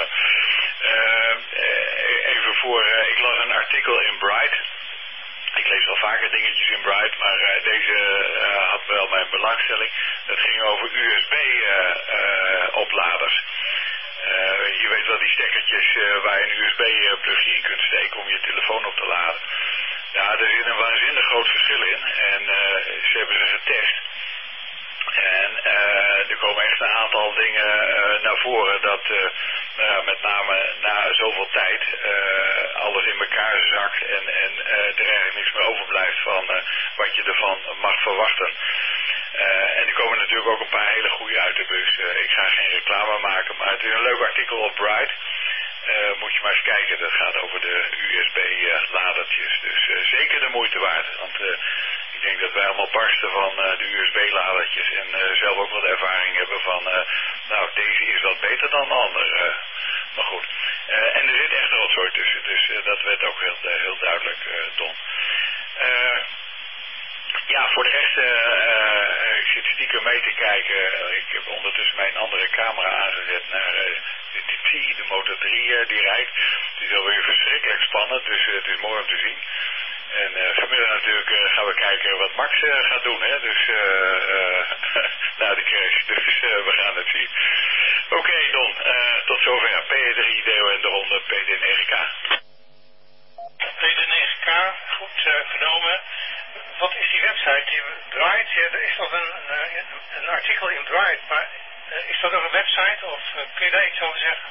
Even voor, ik las een artikel in Bright. Ik lees wel vaker dingetjes in Bright, maar deze had wel mijn belangstelling. Het ging over USB-opladers. Je weet wel die stekkertjes waar je een USB-plugje in kunt steken om je telefoon op te laden. Ja, er zit een waanzinnig groot verschil in en ze hebben ze getest. En er komen echt een aantal dingen naar voren dat met name na zoveel tijd alles in elkaar zakt en er eigenlijk niks meer overblijft van wat je ervan mag verwachten. En er komen natuurlijk ook een paar hele goede uit de bus. Ik ga geen reclame maken, maar het is een leuk artikel op Bright. Moet je maar eens kijken, dat gaat over de USB-ladertjes. Dus zeker de moeite waard, want ik denk dat wij allemaal barsten van de USB-ladertjes en zelf ook wat ervaring hebben van, nou, deze is wat beter dan de ander. Maar goed, en er zit echt rotzooi tussen, dus dat werd ook heel duidelijk, Don. Ja, voor de rest, ik zit stiekem mee te kijken. Ik heb ondertussen mijn andere camera aangezet naar de Motor 3 die rijdt. Het is alweer verschrikkelijk spannend, dus het is mooi om te zien. En vanmiddag natuurlijk gaan we kijken wat Max gaat doen, hè. Dus na de crash, dus we gaan het zien. Oké, Don, tot zover. P3DON de ronde PD9K. PD9K, goed genomen. Wat is die website die draait? Ja, is dat een artikel in Bright, maar is dat ook een website of kun je daar iets over zeggen?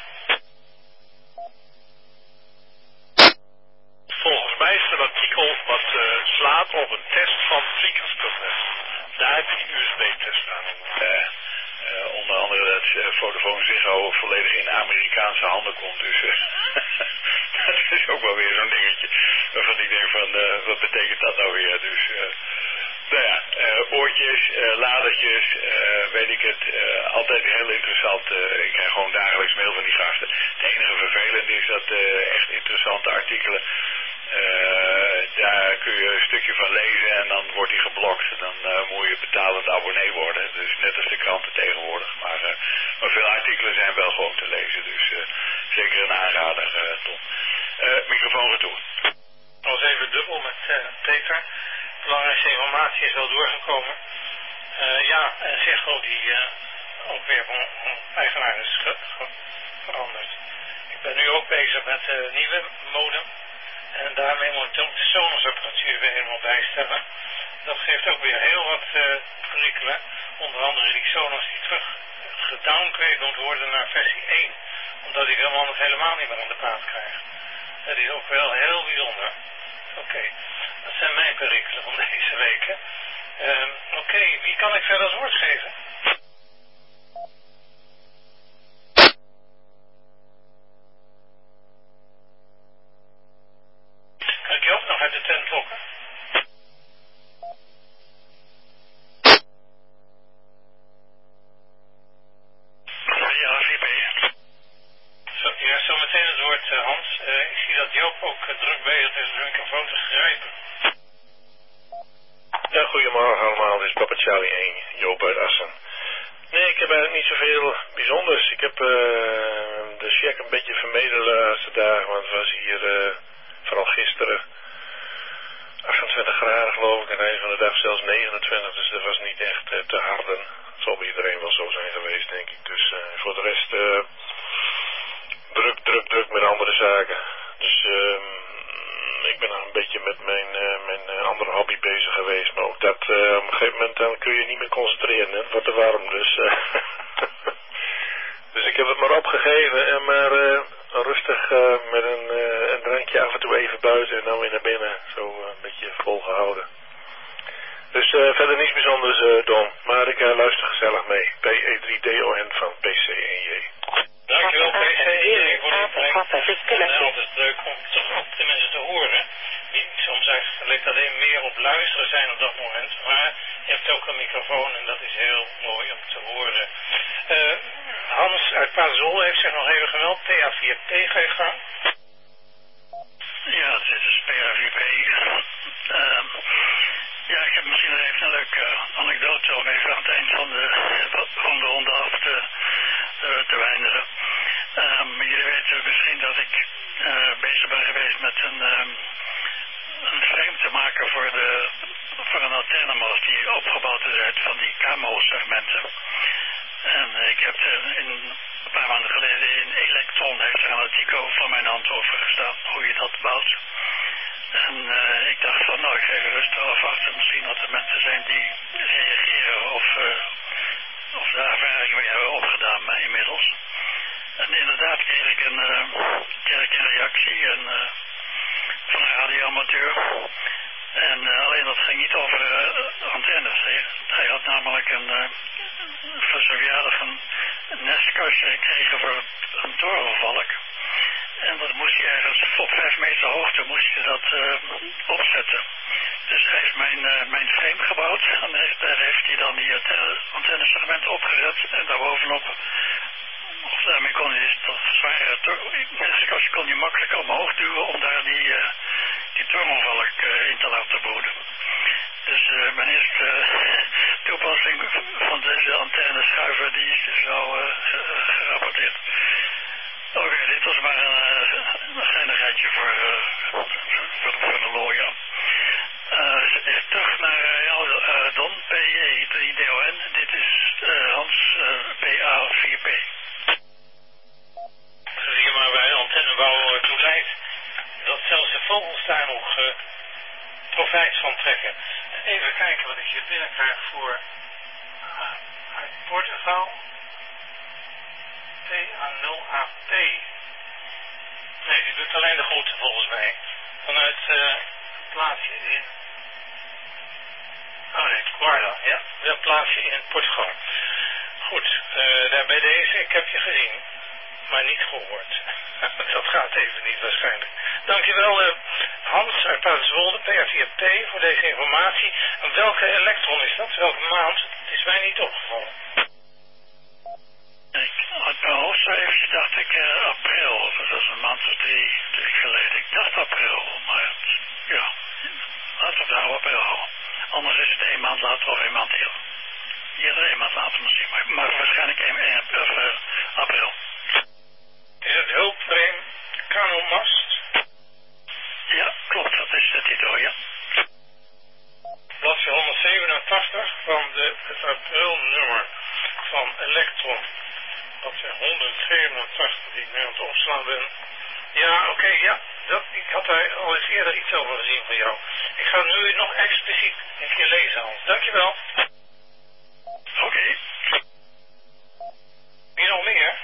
Volgens mij is het een artikel wat slaat op een test van Tweakers.net. Daar heb je die USB-test staan. Onder andere dat Vodafone Ziggo volledig in Amerikaanse handen komt. Dus dat is ook wel weer zo'n dingetje waarvan ik denk van, wat betekent dat nou weer? Dus, nou ja, oortjes, ladertjes, weet ik het, altijd heel interessant. Ik krijg gewoon dagelijks mail van die gasten. Het enige vervelende is dat echt interessante artikelen, daar kun je een stukje van lezen en dan wordt die geblokt. Dan moet je betalend abonnee worden. Dus net als de kranten tegenwoordig. Maar veel artikelen zijn wel gewoon te lezen. Dus zeker een aanrader, Tom. Microfoon retour. Ik was even dubbel met Peter. Belangrijkste informatie is wel doorgekomen. Ja, en Ziggo die ook weer van eigenaar is veranderd. Ik ben nu ook bezig met nieuwe modem. En daarmee moet ik ook de Sonos-apparatuur weer helemaal bijstellen. Dat geeft ook weer heel wat perikelen. Onder andere die Sonos die terug gedowngrade moet worden naar versie 1. Omdat ik hem anders helemaal niet meer aan de praat krijg. Dat is ook wel heel bijzonder. Oké, dat zijn mijn perikelen van deze week. Oké, wie kan ik verder het woord geven? Kan ik je ook nog uit de tent lokken? Ja, VP. Ja, zo meteen het woord, Hans. Ik zie dat Joop ook druk bezig is om zijn microfoon te grijpen. Ja, goedemorgen allemaal. Dit is Papa Charlie 1, Joop uit Assen. Nee, ik heb eigenlijk niet zoveel bijzonders. Ik heb de check een beetje vermeden de laatste dagen, want het was hier vooral gisteren 28 graden geloof ik en einde van de dag zelfs 29, dus dat was niet echt te harden. Het zal bij iedereen wel zo zijn geweest, denk ik. Dus voor de rest druk met andere zaken. Dus ik ben nog een beetje met mijn andere hobby bezig geweest, maar ook dat op een gegeven moment dan kun je niet meer concentreren, hè? Het wordt te warm, dus dus ik heb het maar opgegeven en maar rustig met een drankje af en toe even buiten en dan weer naar binnen, zo een beetje volgehouden. Dus verder niets bijzonders, Don, maar ik luister gezellig mee. PE3DON van PC1J. Dankjewel, PC1J, voor de opbrengst. En altijd leuk om toch ook de mensen te horen. Die soms eigenlijk alleen meer op luisteren zijn op dat moment. Maar je hebt ook een microfoon en dat is heel mooi om te horen. Hans uit Pazol heeft zich nog even gemeld. PA4T, ga je gang? Ja, dit is PA4P. Ja, ik heb misschien nog even een leuke anekdote om even aan het eind van de ronde af te wijnigen. Jullie weten misschien dat ik bezig ben geweest met een frame te maken voor een antennemast die opgebouwd is uit van die camo-segmenten. En ik heb een paar maanden geleden in Electron heeft er een artikel van mijn hand over gestaan, hoe je dat bouwt. En ik dacht van, nou, ik ga even rustig afwachten. Misschien dat er mensen zijn die reageren of de ervaring weer hebben opgedaan inmiddels. En inderdaad kreeg ik een reactie van een radioamateur. En alleen dat ging niet over antennes. Hij had namelijk voor zijn verjaardag een nestkastje gekregen voor een torenvalk. En dat moest hij ergens op 5 meter hoogte moest hij dat opzetten. Dus hij heeft mijn frame gebouwd en daar heeft hij dan die antennesegment opgezet en daarbovenop, of daarmee kon hij dat zware nestkastje kon hij makkelijk omhoog duwen om daar die torenvalk in te laten broeden. Dus mijn eerste toepassing van deze antenneschuiver die is dus al gerapporteerd. Oké, dit was maar een geinigheidje voor de lol, ja. Terug naar Don, PE3DON. Dit is Hans, PA4P. genoeg profijt van trekken. Even kijken wat ik hier binnenkrijg voor uit Portugal. PA0AP. Nee, die doet alleen de groeten volgens mij. Vanuit het plaatsje in... Oh nee, Guarda, ja. Dat plaatsje in Portugal. Goed, daar bij deze, ik heb je gezien. Maar niet gehoord. Dat gaat even niet waarschijnlijk. Dankjewel Hans uit Paterswolde, PA4P, voor deze informatie. En welke elektron is dat? Welke maand? Het is mij niet opgevallen. Uit mijn hoofd zo eventjes dacht ik april. Dat is een maand of drie geleden. Ik dacht april, maar ja, laten we het nou april houden. Anders is het 1 maand later of 1 maand eerder. Eerder 1 maand later misschien, maar waarschijnlijk 1 april. Is het hulpframe Canomast? Ja, klopt, dat is de titel, ja. Bladzijde 187 van het aprilnummer van Elektron. Bladzijde 187 die ik nu aan het opslaan ben. Ja, oké, ja. Ik had daar al eens eerder iets over gezien van jou. Ik ga nu nog expliciet een keer lezen, Hans. Dankjewel. Oké. Wie nog meer?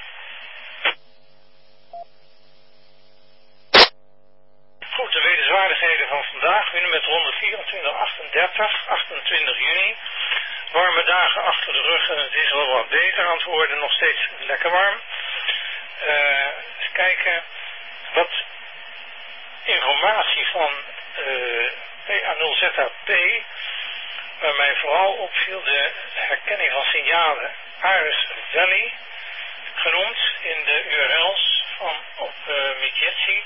Goed, de wetenswaardigheden van vandaag. Nu met ronde 2438, 28 juni. Warme dagen achter de rug en het is wel wat beter aan het worden. Nog steeds lekker warm. Eens kijken wat informatie van PA0ZAP, waar mij vooral opviel de herkenning van signalen. Ares Valley, genoemd in de URL's van op Midgetsi.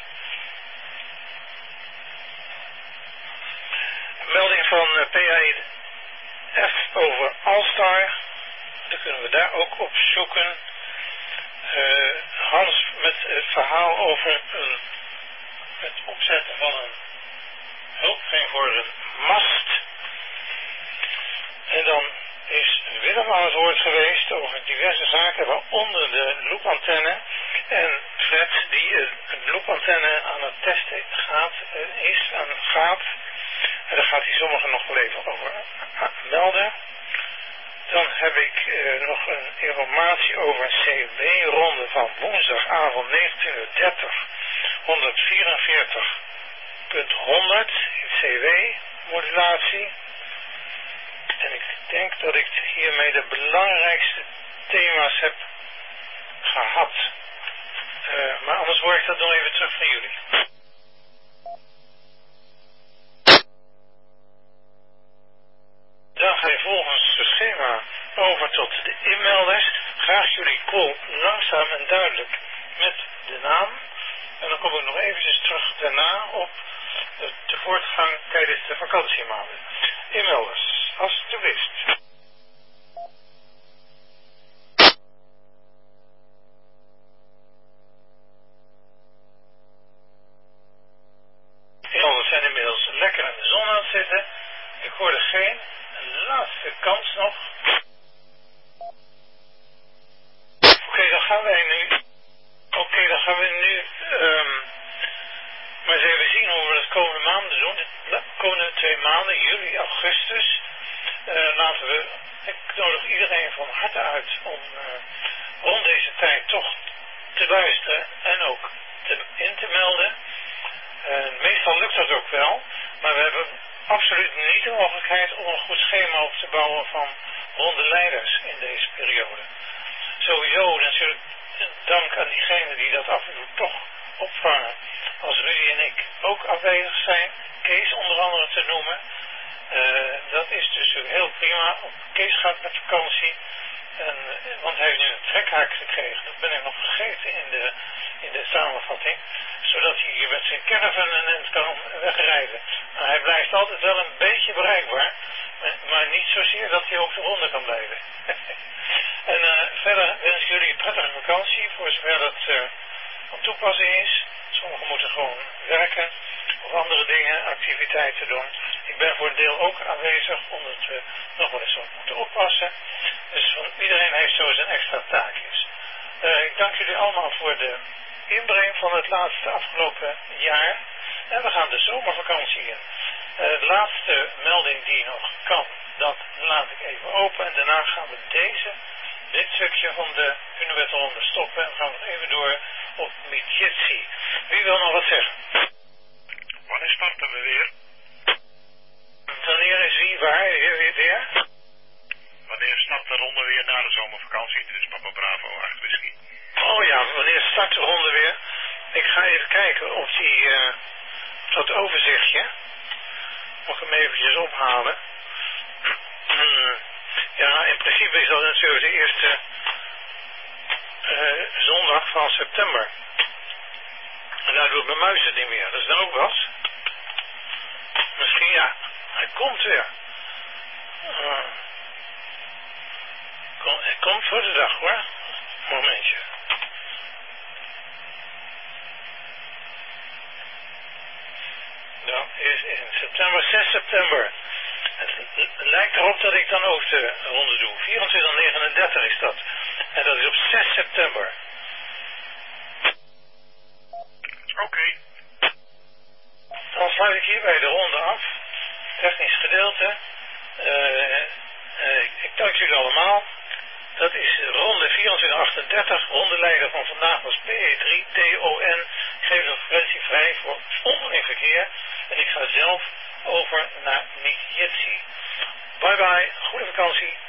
Melding van PAF over Allstar, dan kunnen we daar ook op zoeken. Hans met het verhaal over het opzetten van een hulpframe voor een mast. En dan is Willem aan het woord geweest over diverse zaken, waaronder de loopantenne. En Fred die een loopantenne aan het testen gaat. En daar gaat hij sommigen nog wel even over melden. Dan heb ik nog een informatie over een CW-ronde van woensdagavond 19:30, 144.100 in CW-modulatie. En ik denk dat ik hiermee de belangrijkste thema's heb gehad. Maar anders hoor ik dat nog even terug van jullie. Dan ga je volgens het schema over tot de inmelders. Graag jullie call langzaam en duidelijk met de naam. En dan kom ik nog eventjes terug daarna op de voortgang tijdens de vakantiemaanden. Inmelders, alstublieft. Inmelders zijn inmiddels lekker in de zon aan het zitten. Ik hoorde geen laatste kans nog. Oké, dan gaan we nu maar eens even zien hoe we dat komende maanden doen. De komende 2 maanden, juli, augustus. Ik nodig iedereen van harte uit om rond deze tijd toch te luisteren en ook in te melden. Meestal lukt dat ook wel, maar we hebben absoluut niet de mogelijkheid om een goed schema op te bouwen van ronde leiders in deze periode. Sowieso natuurlijk dank aan diegenen die dat af en toe toch opvangen. Als Rudy en ik ook afwezig zijn, Kees onder andere te noemen. Dat is dus heel prima. Kees gaat met vakantie. Want hij heeft nu een trekhaak gekregen. Dat ben ik nog vergeten in de samenvatting. Zodat hij hier met zijn caravan en end kan wegrijden. Maar hij blijft altijd wel een beetje bereikbaar. Maar niet zozeer dat hij ook de ronde kan blijven. En verder wens ik jullie een prettige vakantie. Voor zover dat van toepassing is. Sommigen moeten gewoon werken. Of andere dingen, activiteiten doen. Ik ben voor een deel ook aanwezig. Omdat we nog wel eens wat moeten oppassen. Dus iedereen heeft zo zijn extra taakjes. Ik dank jullie allemaal voor de inbreng van het laatste afgelopen jaar. En we gaan de zomervakantie in. De laatste melding die nog kan, dat laat ik even open. En daarna gaan we dit stukje van de Hunebedronde stoppen. En gaan we even door op Midjetsi. Wie wil nog wat zeggen? Wanneer starten we weer? Wanneer is wie waar? Weer? Wanneer start de ronde weer na de zomervakantie? Dit is Papa Bravo 8 Whisky. Oh ja, wanneer start de ronde weer? Ik ga even kijken of die, dat overzichtje, mag ik hem eventjes ophalen. Ja, in principe is dat natuurlijk de eerste zondag van september. En daar doet mijn muis het niet meer, dat is dan ook wat. Misschien ja, hij komt weer. Het komt voor de dag hoor. Momentje. Dat is in september, 6 september. Het lijkt erop dat ik dan ook de ronde doe. 24:39 is dat. En dat is op 6 september. Oké. Dan sluit ik hierbij de ronde af. Technisch gedeelte. Ik dank jullie allemaal. Dat is ronde 2438. Rondeleider van vandaag was PE3TON. Ik geef de frequentie vrij voor onderling verkeer. En ik ga zelf over naar Midjetsi. Bye bye. Goede vakantie.